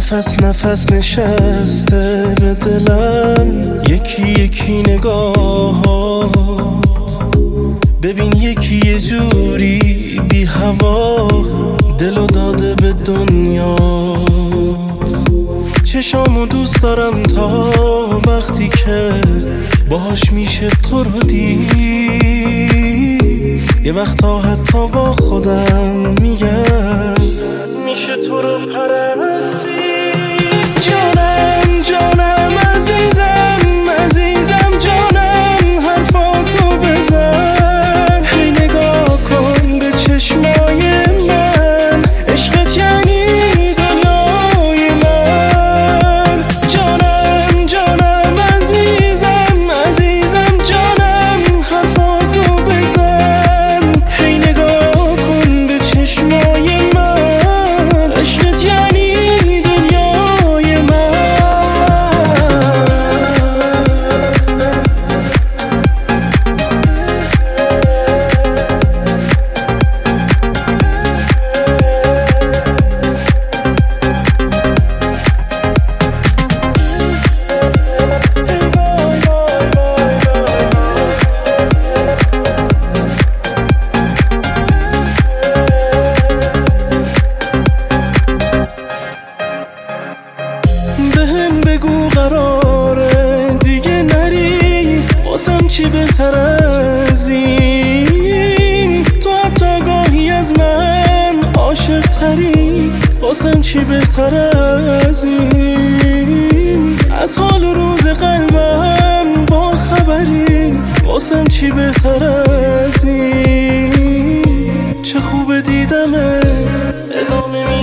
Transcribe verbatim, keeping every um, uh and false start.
نفس نفس نشسته به دلم یکی یکی نگاهات. ببین یکی یه جوری بی هوا دلو داده به دنیات. چشامو دوست دارم تا وقتی که باهاش میشه تو رو دید. یه وقتا حتی با خودم میگم میشه تو رو پرستی. جانم جانم عزیزم عزیزم جانم حرفاتو بزن. هی نگاه کن به چشمای من، عشقت یعنی دنیای من. جانم جانم عزیزم عزیزم جانم حرفاتو بزن. هی نگاه کن به چشمای من، عشقت یعنی دنیای من. بهم بگو قراره دیگه نری، واسم چی بهتر از این؟ تو حتی گاهی از من عاشق تری، واسم چی بهتر از این؟ از حال روز قلبم با خبری، واسم چی بهتر از این؟ چه خوب دیدمت ادامه